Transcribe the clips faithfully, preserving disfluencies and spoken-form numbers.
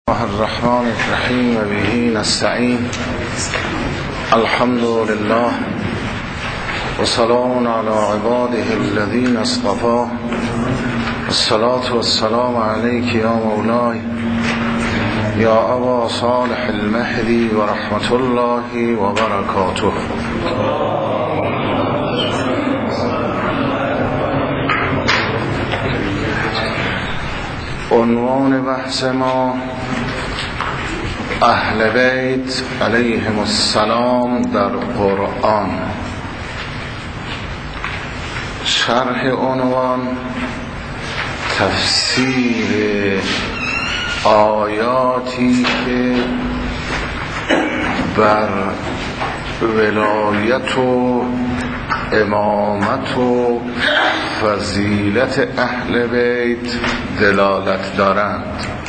الله الرحمن الرحیم و به نستعین. الحمد لله و سلام علی عباده الذین اصطفى. الصلاة والسلام علیک یا مولای یا ابا صالح المهدی و رحمت الله و برکاته. عنوان بحث ما اهل بیت علیهم السلام در قرآن. شرح عنوان تفسیر آیاتی که بر ولایت و امامت و فضیلت اهل بیت دلالت دارند.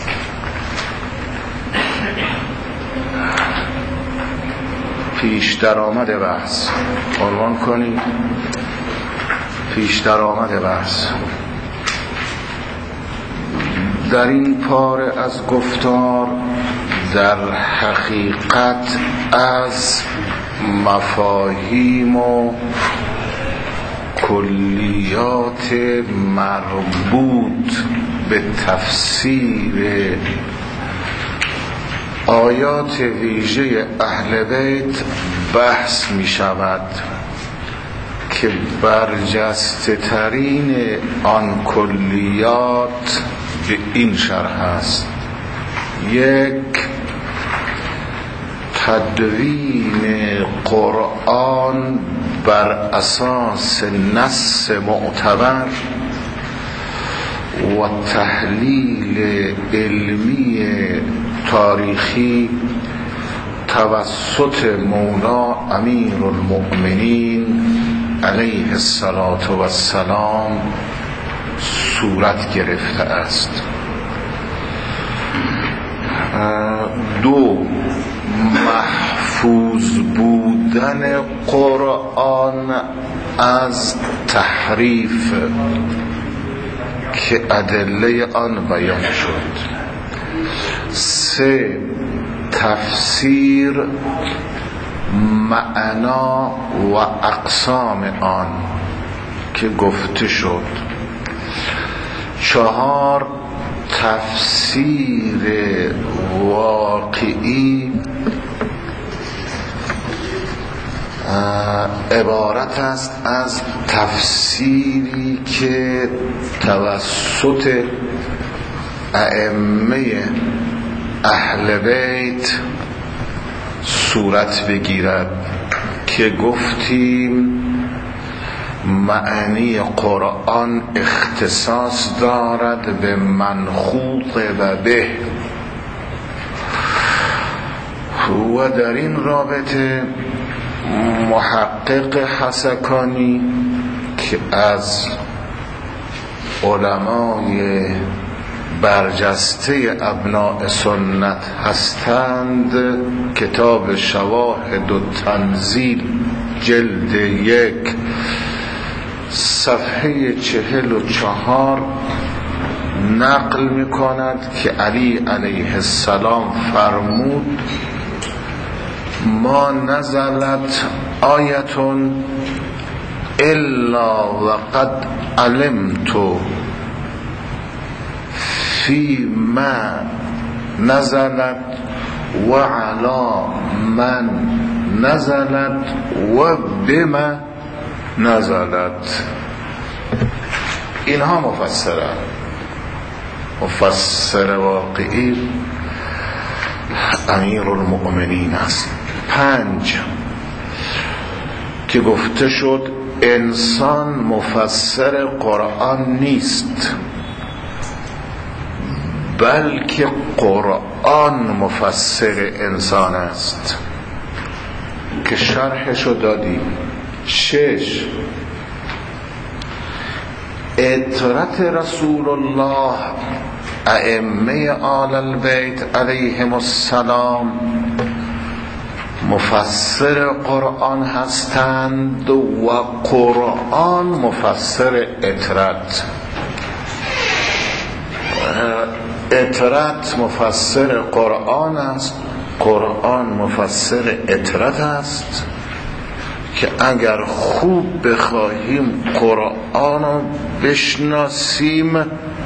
پیش درآمد بحث عنوان کنید. پیش درآمد بحث در این پاره از گفتار در حقیقت از مفاهیم و کلیات مربوط به تفسیر آیات ویژه اهل بیت بحث می شود که برجسته ترین آن کلیات به این شرح است: یک، تدوین قرآن بر اساس نص معتبر و تحلیل علمی تاریخی توسط مولا امیر المؤمنین علیه السلام صورت گرفته است. دو، محفوظ بودن قرآن از تحریف که ادله آن بیان شد. سه، تفسیر معنا و اقسام آن که گفته شد. چهار، تفسیر واقعی عبارت است از تفسیری که توسط ائمه اهل بیت صورت بگیرد که گفتیم معنی قرآن اختصاص دارد به منخوط و به. و در این رابطه محقق حسکانی که از علمای برجسته ابناء سنت هستند، کتاب شواهد و تنزیل جلد یک صفحه چهل و چهار نقل می کند که علی علیه السلام فرمود: ما نزلت آیتون الا وقد علمت فی ما نزلت و علی من نزلت و بما نزلت. اینها مفسره مفسر واقعی امیر المؤمنین است. پنج، که گفته شد انسان مفسر قرآن نیست، بلکه قرآن مفسر انسان است که شرحشو دادیم. شش، اطرت رسول الله ائمه آل البیت علیهم السلام مفسر قرآن هستند و قرآن مفسر اطرت. اطرت مفسر قرآن است، قرآن مفسر اطرت است که اگر خوب بخواهیم قرآن رو بشناسیم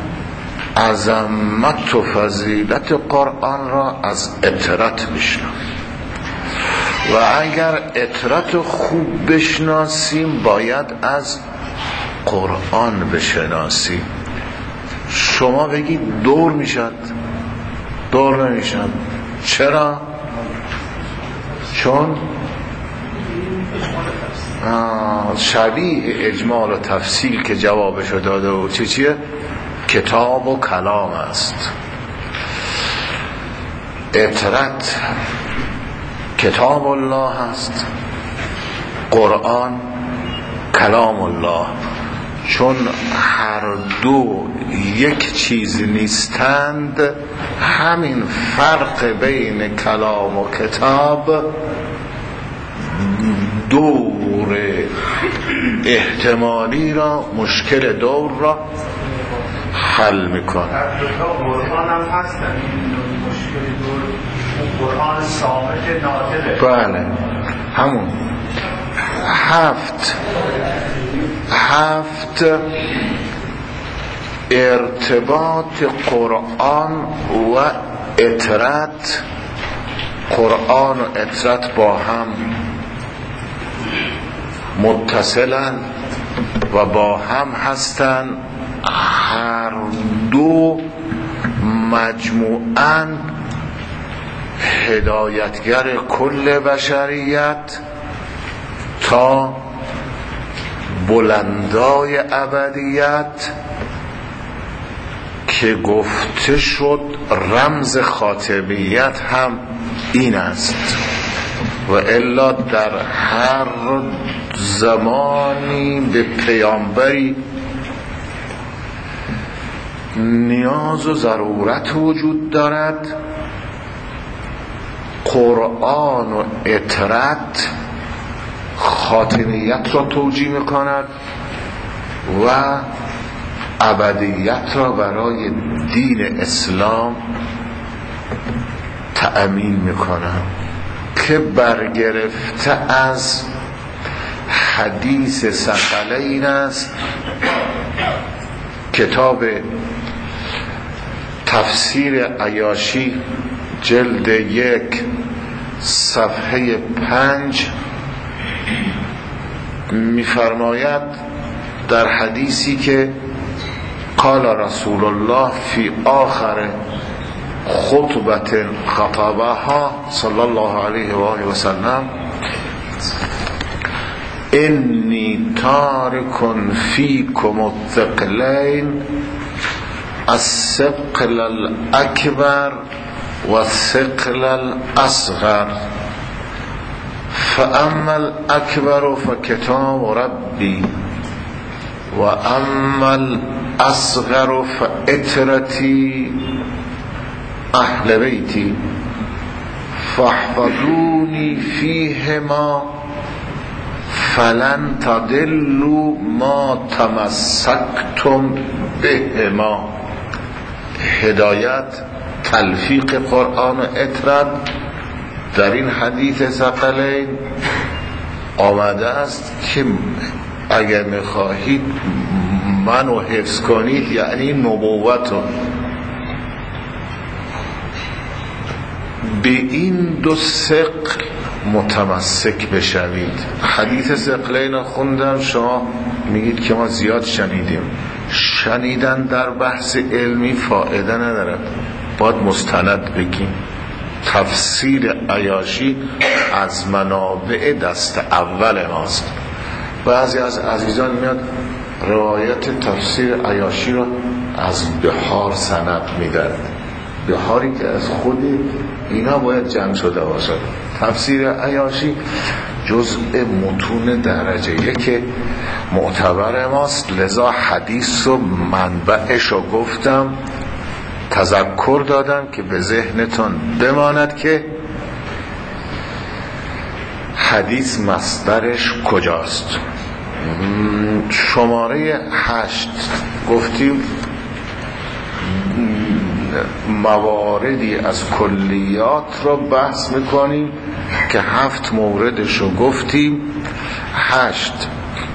عظمت و فضیلت قرآن را از اطرت بشناسیم، و اگر اطرت خوب بشناسیم باید از قرآن بشناسیم. شما بگید دور میشد، دور نمیشد. چرا؟ چون شبیه اجمال و تفصیل که جوابشو داده و چی چیه؟ کتاب و کلام است. اطرت کتاب الله است، قرآن کلام الله. چون هر دو یک چیز نیستند، همین فرق بین کلام و کتاب دور احتمالی را، مشکل دور را حل میکنه. در دو تا قرآن هم هستن این مشکل دور، قرآن ثابت ناطقه. بله همون هفت هفت ارتباط قرآن و اطرت. قرآن و اطرت با هم متصلن و با هم هستن، هر دو مجموعاً هدایتگر کل بشریت تا بلندای ابدیت که گفته شد رمز خاتمیت هم این است. و الا در هر زمانی به پیامبری نیاز و ضرورت وجود دارد. قرآن و اطرت خاتمیت را توجیه میکند و ابدیت را برای دین اسلام تأمین میکند، که برگرفته از حدیث ثقلین است. کتاب تفسیر عیاشی جلد یک صفحه پنج میفرماید در حدیثی که قال رسول الله فی آخر خطبت خطبها صلی الله علیه و آله و سلم انی تارک فیکم الثقلین الثقل الاکبر و الثقل الاصغر، فاما الاکبر فکتاب ربی و اما الاصغر فاطرتی اهل بیتی فاحفظونی فیهما فلن تضلوا ما تمسکتم بهما. هدایت تلفیق قرآن و اطرت در این حدیث ثقلین آمده است که اگر میخواهید منو حفظ کنید یعنی نبوتو، به این دو ثقل متمسک بشوید. حدیث ثقلین خوندم، شما میگید که ما زیاد شنیدیم. شنیدن در بحث علمی فایده نداره، باید مستند بگیم. تفسیر عیاشی از منابع دست اول ماست. بعضی از عزیزان میاد روایت تفسیر عیاشی رو از بحار سند میدن، بحاری که از خود اینا باید جمع شده باشد. تفسیر عیاشی جزء متون درجه یک معتبر ماست، لذا حدیث و منبعش رو گفتم، تذکر دادم که به ذهنتون بماند که حدیث مصدرش کجاست. شماره هشت گفتیم مواردی از کلیات رو بحث میکنیم که هفت موردش رو گفتیم. هشت،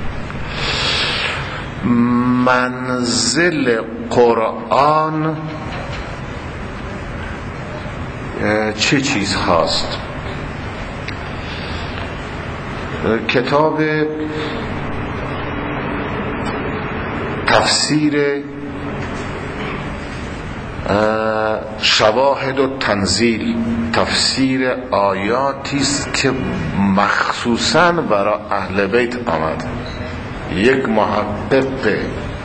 منزل قرآن چه چیز هاست. کتاب تفسیر شواهد و تنزیل، تفسیر آیاتی است که مخصوصاً برای اهل بیت آمد. یک محقق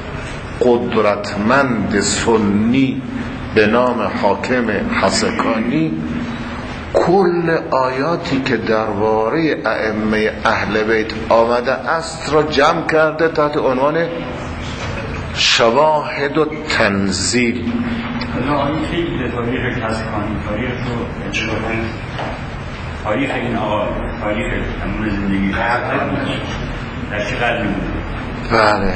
قدرتمند سنی به نام حاکم حسکانی کل آیاتی که درباره ائمه اهل بیت آمده است را جمع کرده تحت عنوان شواهد و تنزیل. این خیلی به تاریخ حسکانی، تاریخ رو اجرابه تاریخ این آقای، تاریخ تمام زندگی در چه قدر میمونه؟ بله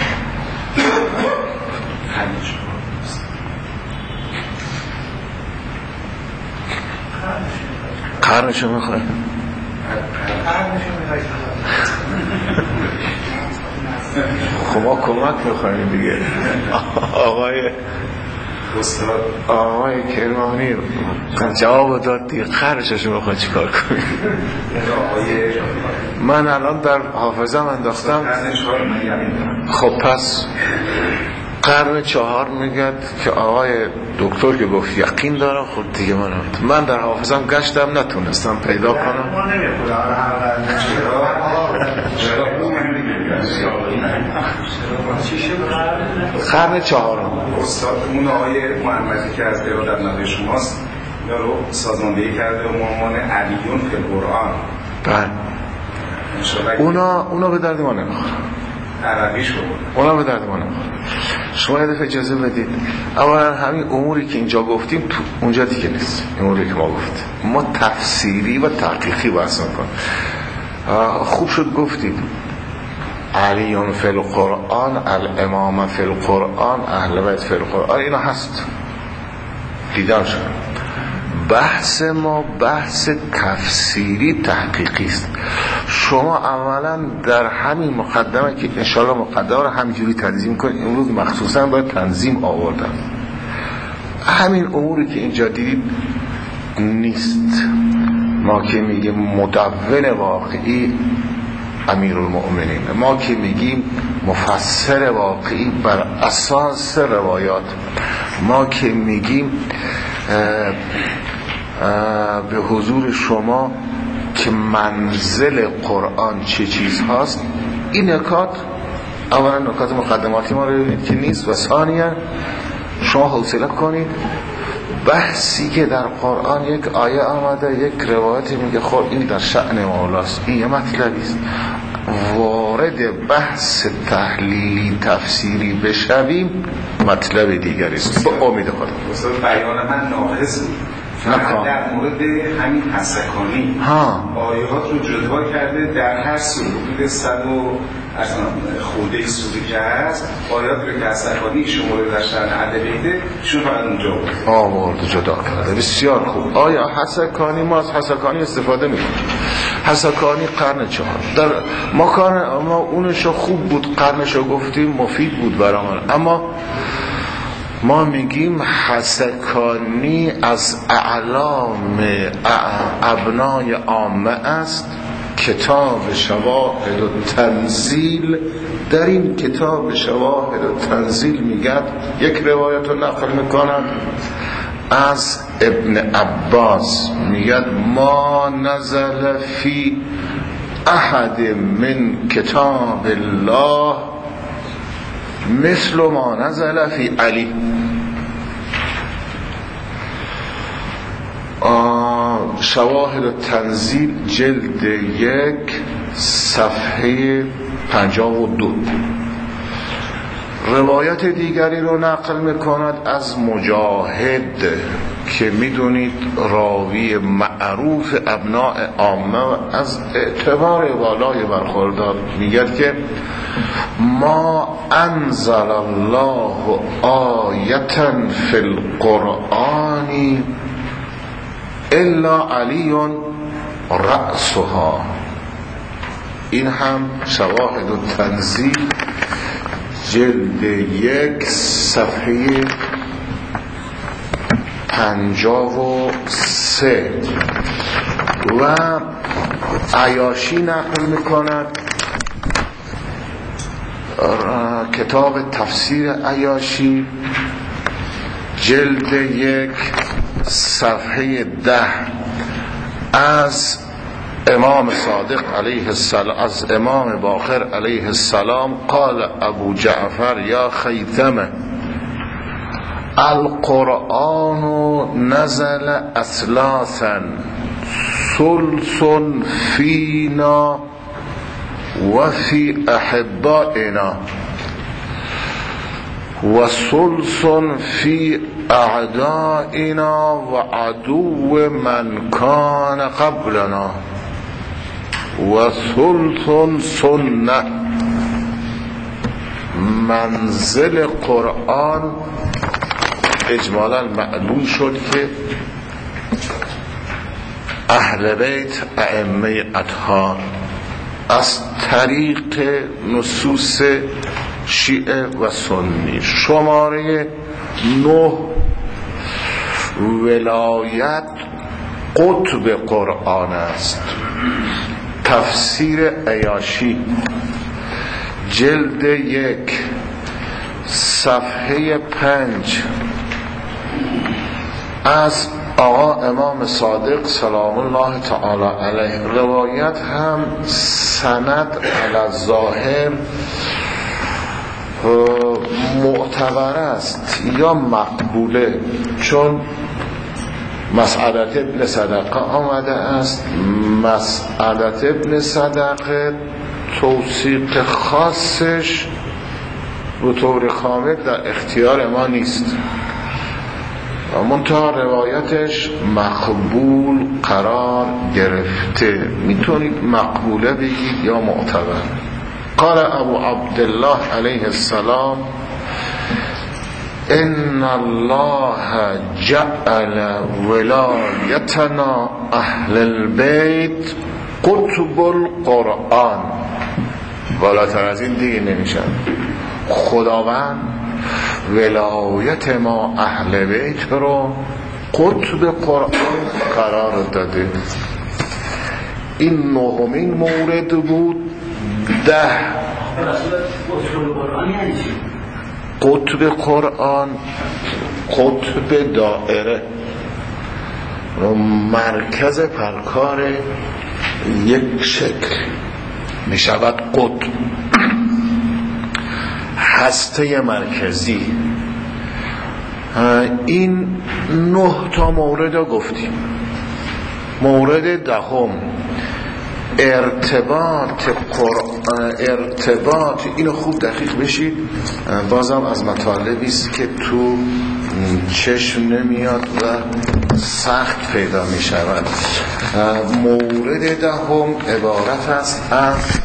قرنشو میخواه خب ما کمک میخوایم دیگه. آقای آقای کرمانی جواب داد دیگه، قرنشو میخواه چیکار کنیم؟ من الان در حافظم انداختم. خب پس قرن چهار میگد که آقای دکتر که گفت یقین دارم. خود دیگه من من در حافظم گشتم نتونستم پیدا کنم. قرن چهارم استاد اون آقای محمدی که از ارادت نده شماست یا رو سازماندهی کرده و عنوان علیون فی القرآن. بله اونا اونا به درد ما نمیخوره. عربیش بود اونا به درد ما نمیخوره. شما یه دفعه اجازه بدید اولا همین اموری که اینجا گفتیم تو اونجا دیگه نیست. اموری که ما گفتیم ما تفسیری و تحقیقی بحث میکنیم. خوب شد گفتید علیون فی القرآن، الامام فی القرآن، اهل بیت فی القرآن، اینا هست دیدم شد. بحث ما بحث تفسیری تحقیقی است. شما اولا در همین مقدمه که انشاءالله مقدمه رو همینجوری تنظیم کنید، امروز مخصوصا باید تنظیم آوردم. همین اموری که اینجا دیدید نیست. ما که میگیم مدون واقعی امیرالمؤمنین، ما که میگیم مفسر واقعی بر اساس روایات، ما که میگیم اه اه به حضور شما که منزل قرآن چه چیز هاست. این نکات اولا نکات مقدماتی ما رو ببینید که نیست و ثانیا شما حوصله کنید بحثی که در قرآن یک آیه آمده یک روایتی میگه خب این در شأن مولاست، این یه مطلبی است. وارد بحث تحلیلی تفسیری بشویم مطلب دیگری است. با امید خدا استاد بیان من ناقص بود. فقط در مورد همین حسکانی آیات رو جدا کرده در هر سوره حدود صد و خورده سوره که هست آیات رو که حسکانی شماره داشتن عدلیده شون فقط اونجا بود آورد جدا کرده. بسیار خوب. آیا حسکانی ما از حسکانی استفاده میکنیم؟ حسکانی قرن چهار در ما کار ما اونشو خوب بود، قرنشو گفتیم مفید بود برامون، اما ما میگیم حسکانی از اعلام ابنای عامه است. کتاب شواهد و تنزیل، در این کتاب شواهد و تنزیل میگد یک روایت رو نقل میکنن از ابن عباس، میگد ما نزل فی احد من کتاب الله مثل ما نزل فی علی. شواهد و تنزیل جلد یک صفحه پنجاه و دو. روایت دیگری رو نقل میکند از مجاهد که میدونید راوی معروف ابناء عامه از اعتبار بالای برخوردار میگه که ما انزل الله آیتا فی القرآن الا علی رأسها. این هم شواهد و تنزیل جلد یک صفحه پنجاه و سه و عیاشی نقل میکند کتاب تفسیر عیاشی جلد یک صفحه ده از امام صادق علیه السلام از امام باقر علیه السلام قال ابو جعفر یا خیثمه القرآن نزل اثلاثا ثلث فینا و فی احبائنا و ثلث فی اعدائنا و عدو من کان قبلنا و ثلث سنه. منزل قرآن اجمالا معلوم شد که اهل بیت ائمه اطهار از طریق نصوص شیعه و سنی. شماره نه ولایت قطب قرآن است. تفسیر عیاشی جلد یک صفحه پنج از آقا امام صادق سلام الله تعالی علیه. روایت هم سند علی الظاهر معتبر است یا مقبوله، چون مسئلت ابن صدقه آمده است. مسئلت ابن صدقه توثیق خاصش به طور کامل در اختیار ما نیست، منتها روایتش مقبول قرار گرفته، میتونید مقبوله بگید یا معتبر. قال ابو عبدالله علیه السلام ان الله جعل ولایتنا اهل البیت قطب القرآن. بالاتر از این دیگه نمیشن. خداوند ولایت ما اهل بیت رو قطب قرآن قرار داده. این نهمین مورد بود. ده قطب قرآن قطب دائره، مرکز پرکار یک شکل می شود قطب، هسته مرکزی. این نه تا مورد رو گفتیم. مورد دهم ارتباط قرآن، ارتباط اینو خوب دقیق بشید، بازم از مطالبی است که تو چشم نمیاد و سخت پیدا می شود. مورد دهم عبارت است از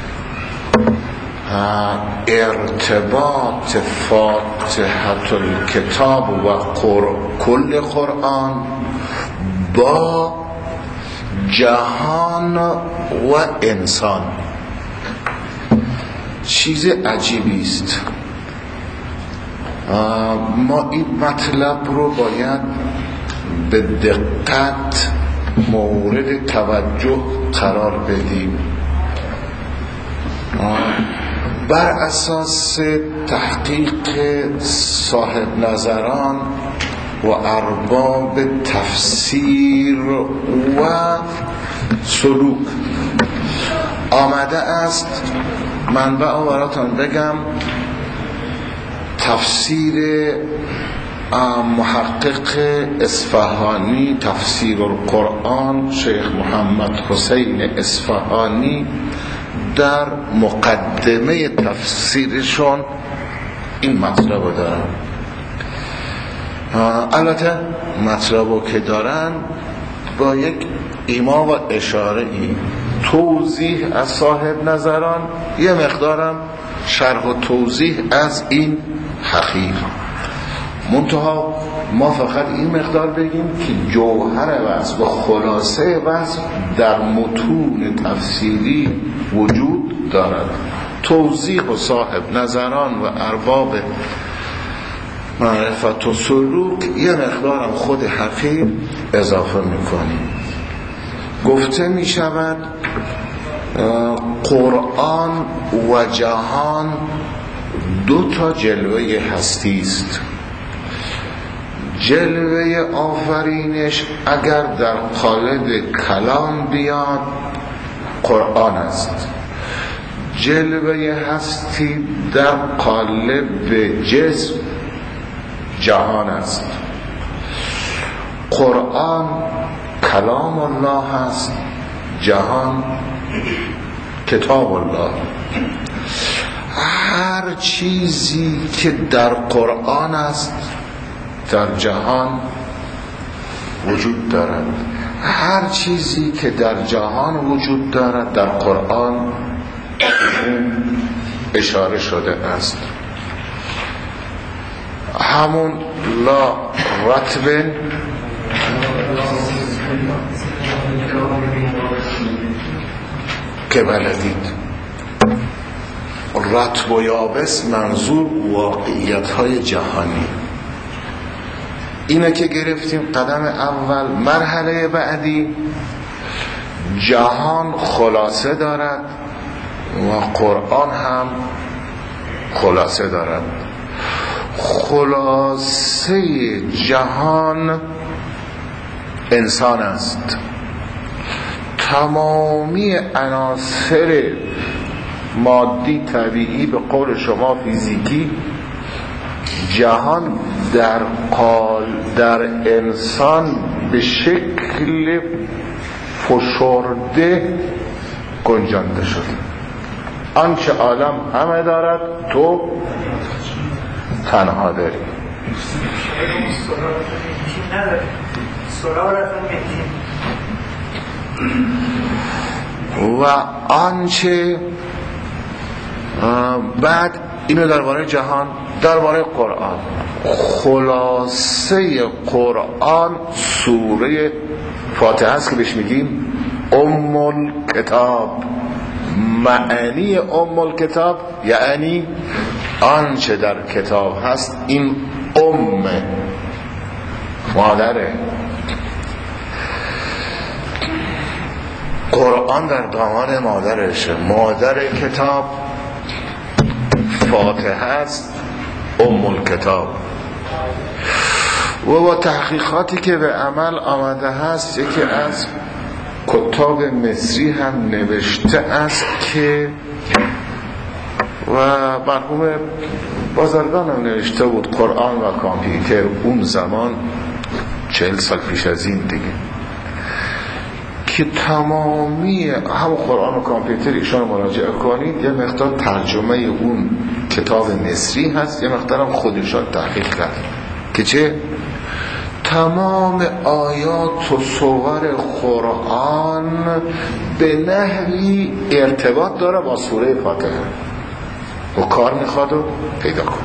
ارتباط فاتحة الکتاب و کل قرآن با جهان و انسان. چیز عجیبی است. ما این مطلب رو باید به دقت مورد توجه قرار بدیم. بر اساس تحقیق صاحب نظران و ارباب تفسیر و سلوک آمده است، منبع رو براتون بگم. تفسیر محقق اصفهانی، تفسیر القرآن، شیخ محمد حسین اصفهانی در مقدمه تفسیرشون این مطلب رو دارن. البته مطلبو که دارن با یک ایما و اشاره ای توضیح از صاحب نظران، یه مقدارم شرح و توضیح از این حقیر. منتها ما فقط این مقدار بگیم که جوهر وصف و خلاصه وصف در متون تفسیری وجود دارد. توضیح و صاحب نظران و ارباب معرفت و سلوک یه مقدارم خود حقیر اضافه میکنیم. گفته میشود قرآن و جهان دو تا جلوه هستی است. جلوه آفرینش اگر در قالب کلام بیاد قرآن است، جلوه هستی در قالب جسم جهان است. قرآن کلام الله است، جهان کتاب الله. هر چیزی که در قرآن است در جهان وجود دارد، هر چیزی که در جهان وجود دارد در قرآن اشاره شده است. همون لا رتب که بلدید، رطب و یابس منظور واقعیت های جهانی. اینه که گرفتیم قدم اول. مرحله بعدی جهان خلاصه دارد و قرآن هم خلاصه دارد. خلاصه جهان انسان است. تمامی عناصر مادی طبیعی به قول شما فیزیکی جهان در قال در انسان به شکل فشرده گنجانده شده. آنچه عالم همه دارد تو تنها داری. و آنچه بعد اینو درباره جهان، درباره قرآن. خلاصه قرآن سوره فاتحه است که بهش میگیم ام الکتاب. معنی ام الکتاب یعنی آنچه در کتاب هست این ام مادره. قرآن در دامان مادرشه. مادر کتاب فاتحه است، ام الکتاب. و با تحقیقاتی که به عمل آمده هست، یکی از کتاب مصری هم نوشته است که و مرحوم بازرگان هم نوشته بود قرآن و کامپیوتر اون زمان چهل سال پیش از این دیگه، که تمامی هم قرآن و کامپیوتر ایشان مراجعه کنید یه مقدار ترجمه اون کتاب مصری هست، یه مقدار هم خودشان تحقیق کرد که چه تمام آیات و صور قرآن به نحوی ارتباط داره با سوره فاتحه و کار میخواد و پیدا کن.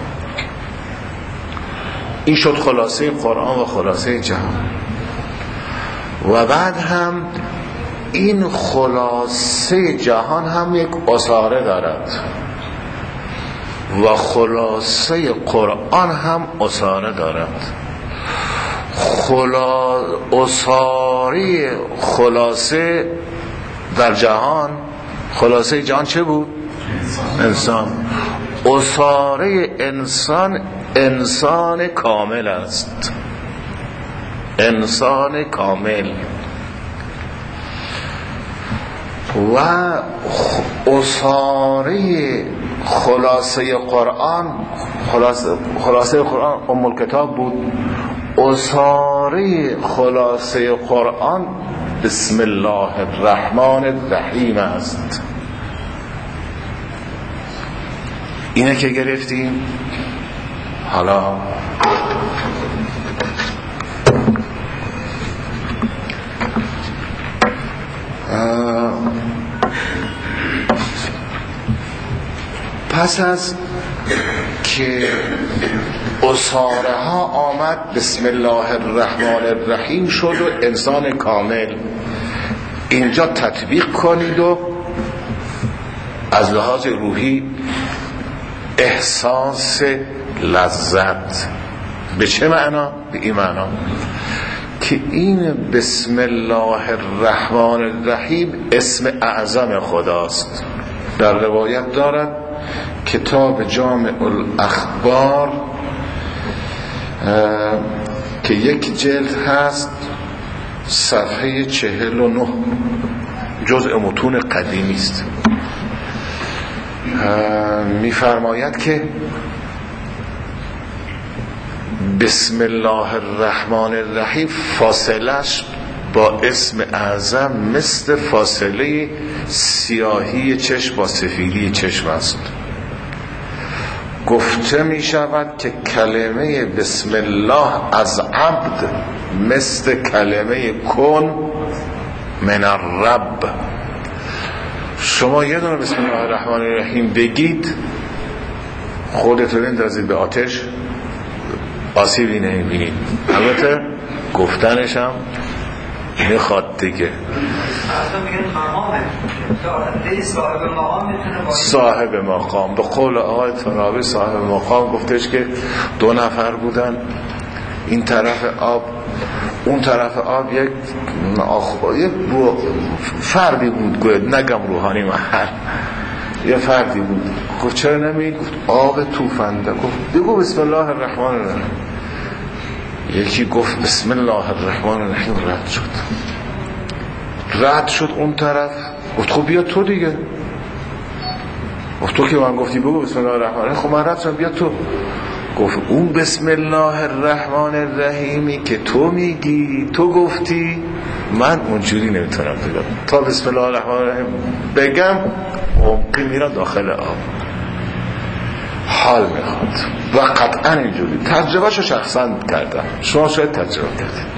این شد خلاصه قرآن و خلاصه جهان. و بعد هم این خلاصه جهان هم یک اساره دارد و خلاصه قرآن هم اساره دارد. خلا... اساره خلاصه در جهان، خلاصه جهان چه بود؟ انسان. اساره انسان انسان کامل است، انسان کامل. و اساره خلاصه قرآن خلاصه, خلاصه قرآن ام الکتاب بود. اساره خلاصه قرآن بسم الله الرحمن الرحیم است. اینه که گرفتیم. حالا پس از که اصاره ها آمد بسم الله الرحمن الرحیم شد و انسان کامل، اینجا تطبیق کنید و از لحاظ روحی احساس لذت. به چه معنا؟ به این معنا که این بسم الله الرحمن الرحیم اسم اعظم خداست. در روایت دارد کتاب جامع الاخبار که یک جلد هست، صفحه چهل و نه، جزء متون قدیمی است، می‌فرماید که بسم الله الرحمن الرحیم فاصلش با اسم اعظم مثل فاصله سیاهی چشم با سفیدی چشم است. گفته می شود که کلمه بسم الله از عبد مثل کلمه کن من الرب. شما یه دونه بسم الله الرحمن الرحیم بگید، خودتون بندازید به آتش، آسیبی نمیبینید. البته گفتنش هم میخواد دیگه. صاحب مقام، به قول آقای تنابی صاحب مقام گفتش که دو نفر بودن، این طرف آب اون طرف آب یک یک فردی بود، گوید نگم روحانی محل، یه فردی بود. گفت چرا نمید؟ گفت آب توفنده. گفت بگو بسم الله الرحمن الرحیم. یکی گفت بسم الله الرحمن الرحیم، رد شد رد شد اون طرف. گفت خب بیا تو دیگه. گفت تو که من گفتی بگو بسم الله الرحمن الرحیم، خب من رد شدم، بیا تو. گفت اون بسم الله الرحمن الرحیمی که تو میگی، تو گفتی، من اونجوری نمیتونم بگم. تا بسم الله الرحمن الرحیم بگم عمقی میرم داخل آب، حال میخواد. و قطعا اینجوری تجربه شو شخصا کردم، شما شاید تجربه کردید.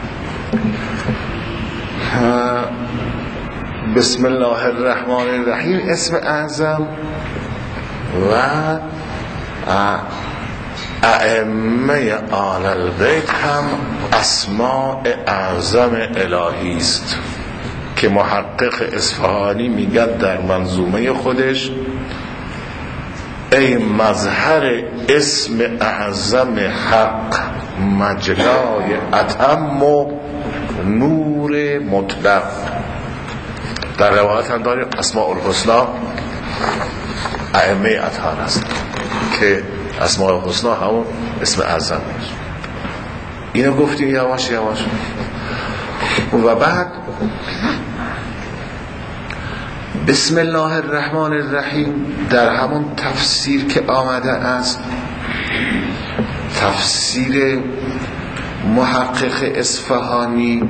بسم الله الرحمن الرحیم اسم اعظم و ائمه آل البیت هم اسماء اعظم الهی است که محقق اصفهانی میگه در منظومه خودش ای مظهر اسم اعظم حق، مجرای اتم و نور مطلق. در روایت هم داریم اسماء الحسنی ائمه اطهار است که اسماء الحسنی همون اسم اعظم است. اینو گفتیم یواش یواش. و بعد بسم الله الرحمن الرحیم در همون تفسیر که آمده است، تفسیر محقق اصفهانی،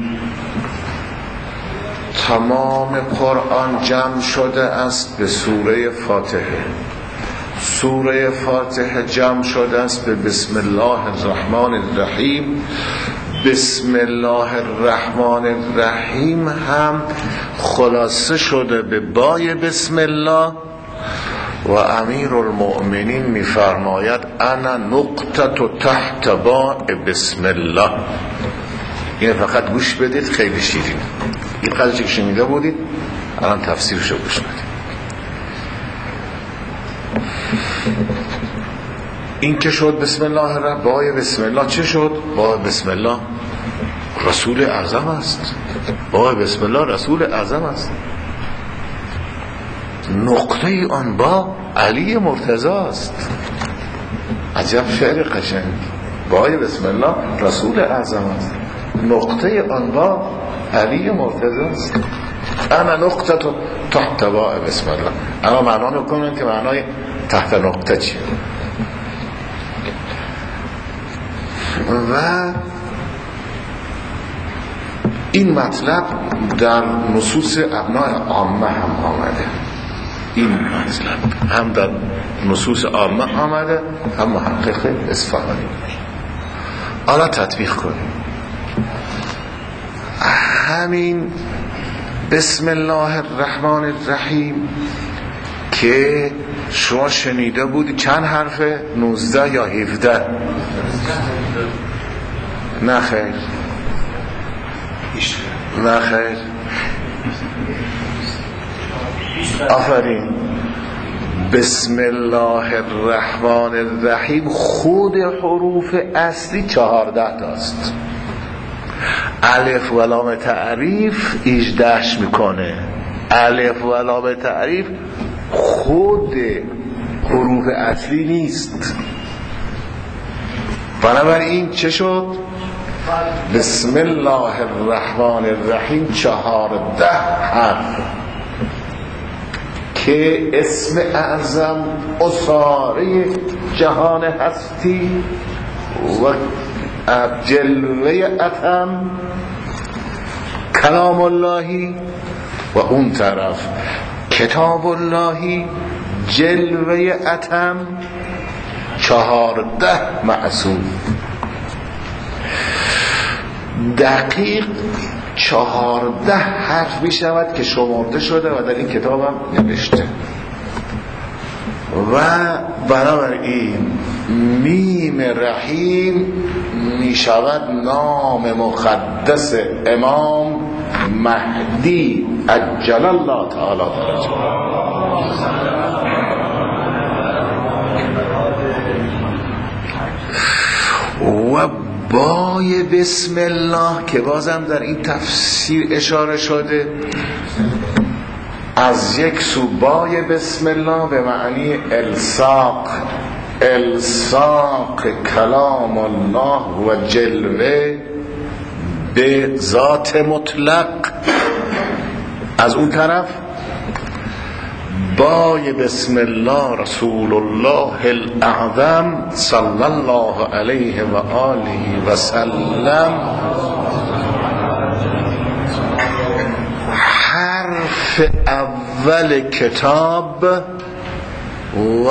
تمام قرآن جمع شده است به سوره فاتحه. سوره فاتحه جمع شده است به بسم الله الرحمن الرحیم. بسم الله الرحمن الرحیم هم خلاصه شده به بای بسم الله. و امیر المؤمنین میفرماید انا نقطه تحت باء بسم الله. این فقط گوش بدید، خیلی شیرین. این قدری که شنیده بودید الان تفسیرشو گوش بدید. این که شد بسم الله الرحمن، بای بسم الله چه شد؟ بای بسم الله رسول اعظم است. بای بسم الله رسول اعظم است. نقطه آن با علی مرتضی است. عجب شعر قشنگ. بای بسم الله رسول اعظم است، نقطه آن با علی مرتضی است. انا نقطه تحت باء بسم الله. اما معنا میکنن که معنای تحت نقطه چیه. و این مطلب در نصوص ابناء عامه هم آمده. این مطلب هم در نصوص عامه آمده هم محقق اصفهانی. حالا تطبیق کنیم همین بسم الله الرحمن الرحیم که شما شنیده بودی چند حرفه؟ نوزده یا هفده؟ نه خیر نه خیر آفرین. بسم الله الرحمن الرحیم خود حروف اصلی چهارده تاست. الف و لام تعریف ایجدهش میکنه. الف و لام تعریف خود حروف اصلی نیست. بنابراین چه شد؟ بسم الله الرحمن الرحیم چهارده حرف که اسم اعظم اساره جهان هستی و جلوه اتم کلام اللهی و اون طرف کتاب اللهی جلوه اتم چهارده معصوم. دقیق چهارده حرف می شود که شمرده شده و در این کتاب هم نوشته و بنابراین میم رحیم می شود نام مقدس امام مهدی عجل الله تعالی فرجه. و بای بسم الله که بازم در این تفسیر اشاره شده، از یک سو بای بسم الله به معنی الساق، الساق کلام الله و جلوه به ذات مطلق. از اون طرف بای بسم الله رسول الله الاعظم صلی الله علیه و آله و سلم، حرف اول کتاب و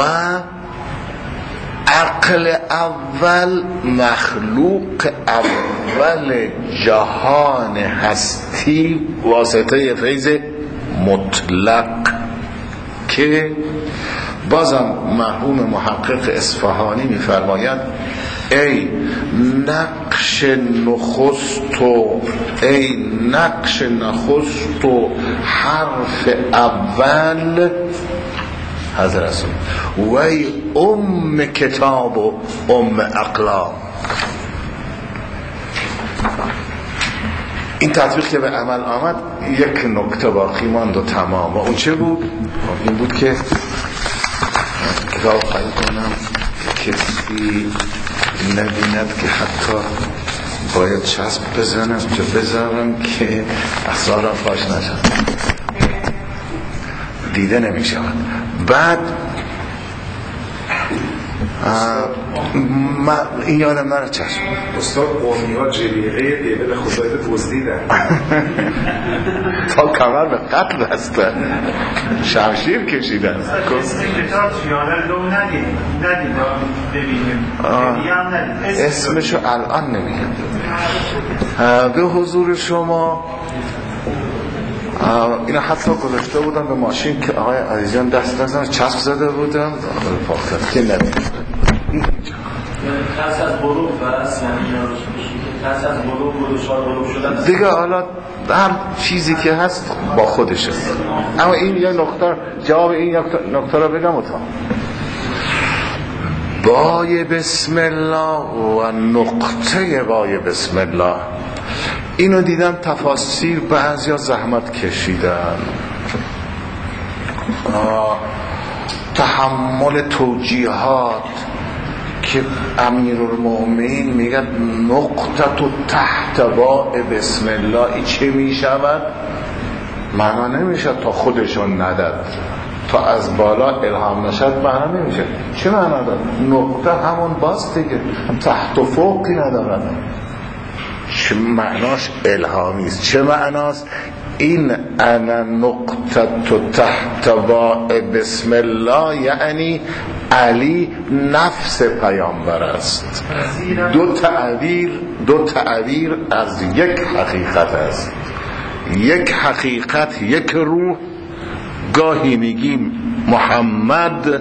عقل اول، مخلوق اول جهان هستی واسطه فیض مطلق که بازم مرحوم محقق اصفهانی می‌فرماید ای نقش نخست و ای نقش نخست و حرف اول حضرت رسول و ای ام کتاب و ام اقلام. این تطبیق که به عمل آمد یک نکته باقی ماند و تمام. و اون چه بود؟ این بود که کتاب خواهی کنم کسی نبیند که حتی باید چسب بزنم که بزنم که اخصارم فاش نشد، دیده نمی شود. بعد ما این یادم نره چشم استاد قومی ها جلیقه دیبل خدایت بزدیدن تا کمر به قتل هستن، شمشیر کشیدن. کتاب جیانه لو ندید ندید ببینیم اسمشو الان نمیگم. به حضور شما اینا حتی گذاشته بودم به ماشین که آقای عزیزان دست نزن، چسب زده بودم داخل پاکتر که نبید کس از بروف بس، یعنی کس از بروف و دوشار بروف شدن دیگه. حالا هر چیزی که هست با خودشه. اما این یه نکته، جواب این نکته رو بگم و تا بای بسم الله و نقطه بای بسم الله، اینو دیدم تفاسیر بعضیا زحمت کشیدن، تحمل توجیهات که امیرالمؤمنین میگه نقطه تحت باء بسم الله، این چه میشود؟ معنا نمیشه تا خودشون نداد، تا از بالا الهام نشد معنا نمیشه. چه معنا داره؟ نقطه همون باست دیگه، تحت و فوقی ندارد. که معناش الهامی است. چه معناست؟ این انا نقطه تحت باء بسم الله یعنی علی نفس پیامبر است. دو تعبیر دو تعبیر از یک حقیقت است. یک حقیقت، یک روح. گاهی میگیم محمد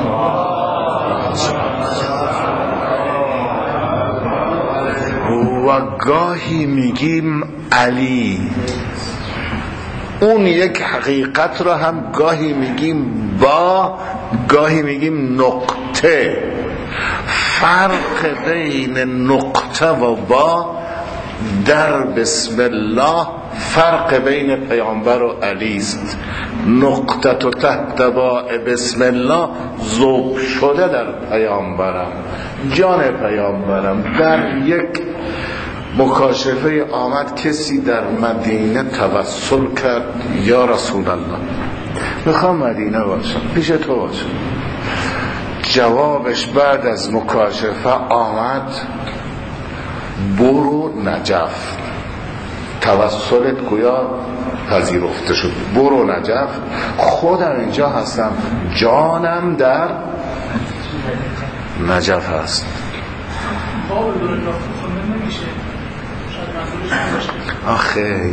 و گاهی میگیم علی. اون یک حقیقت رو هم گاهی میگیم با، گاهی میگیم نقطه. فرق بین نقطه و با در بسم الله فرق بین پیامبر و علی است. نقطه تو تحت باء بسم الله ذوب شده در پیامبرم، جان پیامبرم. در یک مکاشفه آمد کسی در مدینه توسل کرد، یا رسول الله میخوام مدینه باشم، پیش تو باشم. جوابش بعد از مکاشفه آمد برو نجف. توسلت گویا پذیرفته شد، برو نجف، خودم اینجا هستم، جانم در نجف هست. آخه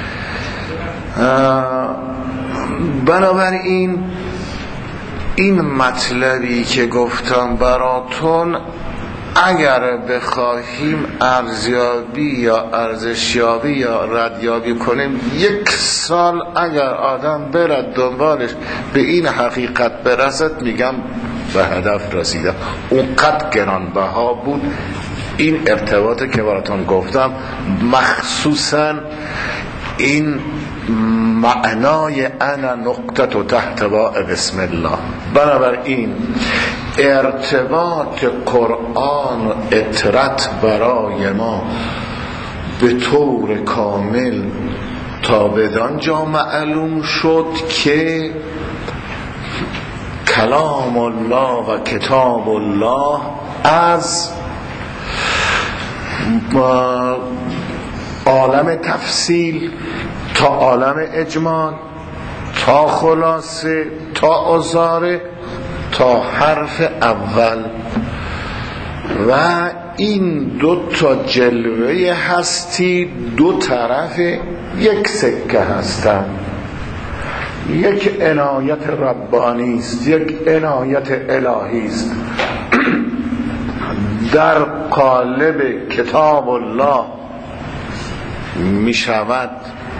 بنابراین این مطلبی که گفتم براتون اگر بخواهیم ارزیابی یا ارزشیابی یا ردیابی کنیم، یک سال اگر آدم برد دنبالش به این حقیقت برسد، میگم به هدف رسیده. اونقدر گرانبها بود این ارتباطی که براتون گفتم، مخصوصا این معنای انا نقطه تحت باء بسم الله. بنابراین ارتباط قرآن و اطرت برای ما به طور کامل تا بدانجا معلوم شد که کلام الله و کتاب الله از عالم تفصیل تا عالم اجمال، تا خلاصه، تا عذاره، تا حرف اول، و این دو تا جلوه هستی دو طرف یک سکه هستند. یک عنایت ربانی است، یک عنایت الهی است. در قالب کتاب الله می شود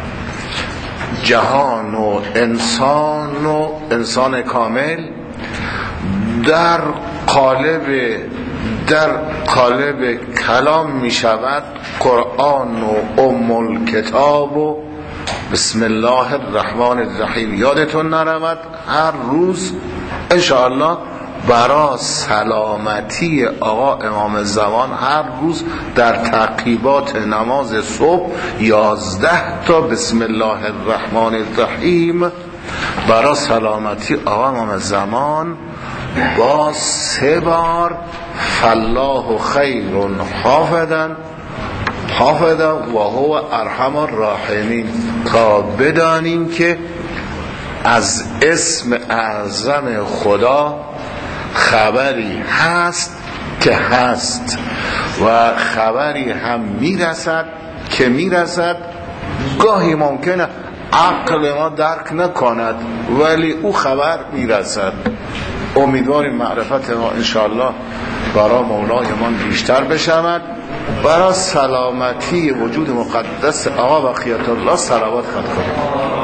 جهان و انسان و انسان کامل. در قالب در قالب کلام می شود قرآن و ام الکتاب و بسم الله الرحمن الرحیم. یادتون نرود هر روز انشاءالله برای سلامتی آقا امام زمان هر روز در تعقیبات نماز صبح یازده تا بسم الله الرحمن الرحیم برای سلامتی آقا امام زمان با سه بار فالله خیر حافظا حافظا و هو ارحم الراحمین، تا بدانیم که از اسم اعظم خدا خبری هست که هست و خبری هم میرسد که میرسد. گاهی ممکنه عقل ما درک نکند ولی او خبر میرسد. امیدواریم معرفت ما انشاءالله برای مولایمان بیشتر بشود. برای سلامتی وجود مقدس آقا بقیت الله صلوات خواهد کنیم.